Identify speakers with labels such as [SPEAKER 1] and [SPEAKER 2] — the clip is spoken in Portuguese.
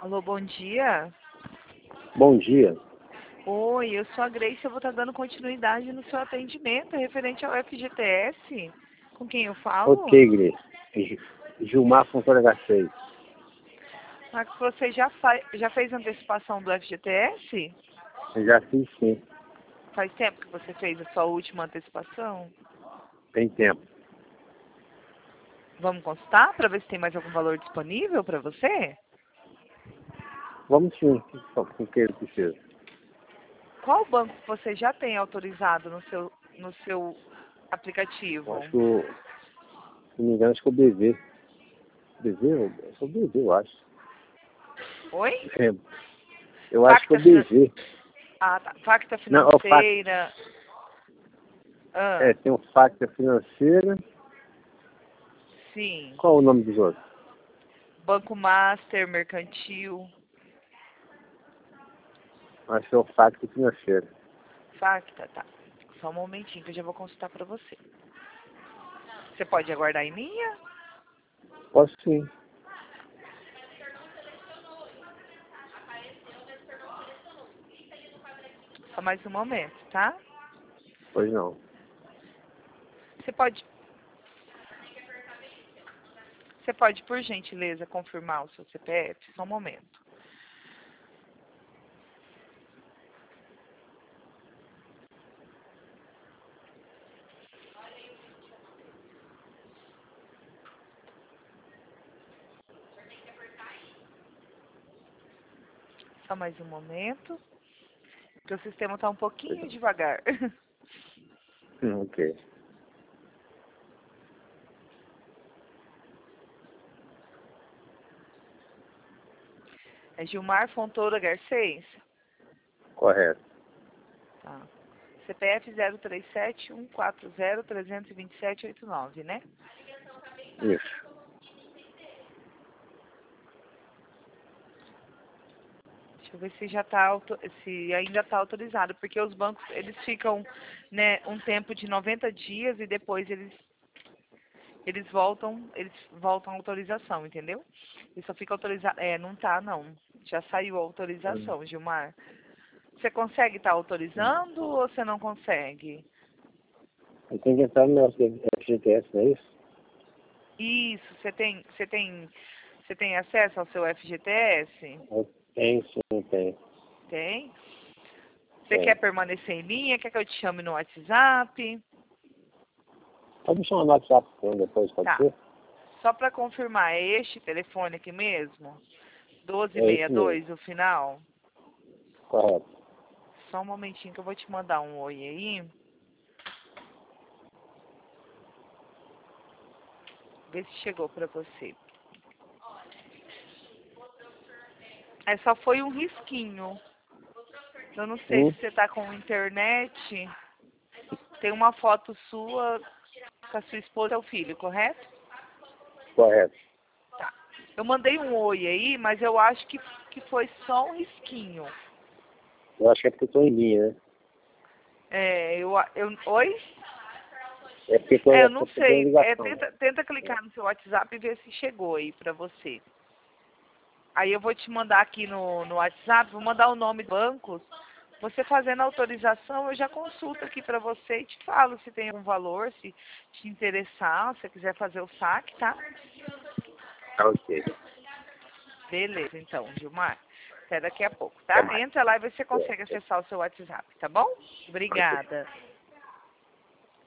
[SPEAKER 1] Alô, bom dia.
[SPEAKER 2] Bom dia.
[SPEAKER 1] Oi, eu sou a Grace, eu vou estar dando continuidade no seu atendimento referente ao FGTS. Com quem eu falo?
[SPEAKER 2] Ok, Grace. Gilmar Fontoura Garcês.
[SPEAKER 1] Mas você já fez antecipação do FGTS?
[SPEAKER 2] Eu já fiz sim.
[SPEAKER 1] Faz tempo que você fez a sua última antecipação?
[SPEAKER 2] Tem tempo.
[SPEAKER 1] Vamos consultar para ver se tem mais algum valor disponível para você?
[SPEAKER 2] Vamos sim. Com que ele precisa?
[SPEAKER 1] Qual banco que você já tem autorizado no seu
[SPEAKER 2] Eu
[SPEAKER 1] aplicativo?
[SPEAKER 2] acho que se não me engano, acho que é o BV. BV? Acho que é o BV, eu acho.
[SPEAKER 1] Oi?
[SPEAKER 2] É, eu acho que é o BV.
[SPEAKER 1] Ah, tá. Facta
[SPEAKER 2] Não, é o FAC.
[SPEAKER 1] financeira. Ah,
[SPEAKER 2] É, tem o Facta Financeira.
[SPEAKER 1] sim.
[SPEAKER 2] Qual é o nome dos outros?
[SPEAKER 1] Banco Master, Mercantil.
[SPEAKER 2] Acho que é o Facta Financeira.
[SPEAKER 1] Facta, tá. Só um momentinho que eu já vou consultar para você. Você pode aguardar em linha?
[SPEAKER 2] Posso sim.
[SPEAKER 1] Só mais um momento, tá?
[SPEAKER 2] Pois não.
[SPEAKER 1] Você pode, por gentileza, confirmar o seu CPF? Só um momento. Só mais um momento. Porque o sistema está um pouquinho devagar.
[SPEAKER 2] Ok.
[SPEAKER 1] É Gilmar Fontoura Garcês?
[SPEAKER 2] Correto.
[SPEAKER 1] Tá. CPF 037-140-327-89, né?
[SPEAKER 2] Isso.
[SPEAKER 1] Deixa eu ver se já tá, se ainda está autorizado, porque os bancos, eles ficam, né, um tempo de 90 dias e depois eles voltam a autorização, entendeu? E só fica autorizado, não tá não. Já saiu a autorização, Gilmar. Você consegue estar autorizando ou você não consegue?
[SPEAKER 2] Eu tenho que entrar no meu FGTS, não é isso?
[SPEAKER 1] Isso, você tem acesso ao seu FGTS?
[SPEAKER 2] Eu tenho, sim, tenho.
[SPEAKER 1] Tem? Você quer
[SPEAKER 2] Tenho.
[SPEAKER 1] permanecer em linha? Quer que eu te chame no WhatsApp?
[SPEAKER 2] Pode me chamar no WhatsApp então, depois, pode
[SPEAKER 1] Tá.
[SPEAKER 2] ser?
[SPEAKER 1] Só para confirmar, é este telefone aqui mesmo?
[SPEAKER 2] É isso mesmo.
[SPEAKER 1] 1262, o final?
[SPEAKER 2] Correto.
[SPEAKER 1] Só um momentinho que eu vou te mandar um oi aí. Ver se chegou para você. É, só foi um risquinho. Eu não sei se você tá com internet. Tem uma foto sua com a sua esposa e o filho, correto?
[SPEAKER 2] Correto.
[SPEAKER 1] Tá. Eu mandei um oi aí, mas eu acho que foi só um risquinho.
[SPEAKER 2] Eu acho que é porque eu estou em linha, né?
[SPEAKER 1] Oi?
[SPEAKER 2] É porque
[SPEAKER 1] Eu
[SPEAKER 2] é
[SPEAKER 1] não
[SPEAKER 2] porque eu tô em
[SPEAKER 1] sei.
[SPEAKER 2] ligação.
[SPEAKER 1] Tenta clicar no seu WhatsApp e ver se chegou aí pra você. Aí eu vou te mandar aqui no WhatsApp, vou mandar o nome do banco. Você fazendo a autorização, eu já consulto aqui pra você e te falo se tem algum valor, se te interessar, se você quiser fazer o saque, tá?
[SPEAKER 2] Tá ok.
[SPEAKER 1] Beleza, então, Gilmar. Até daqui a pouco,
[SPEAKER 2] Até
[SPEAKER 1] tá?
[SPEAKER 2] mais.
[SPEAKER 1] Entra lá e vê se você
[SPEAKER 2] É,
[SPEAKER 1] consegue acessar o seu WhatsApp, tá bom?
[SPEAKER 2] ok.
[SPEAKER 1] Obrigada.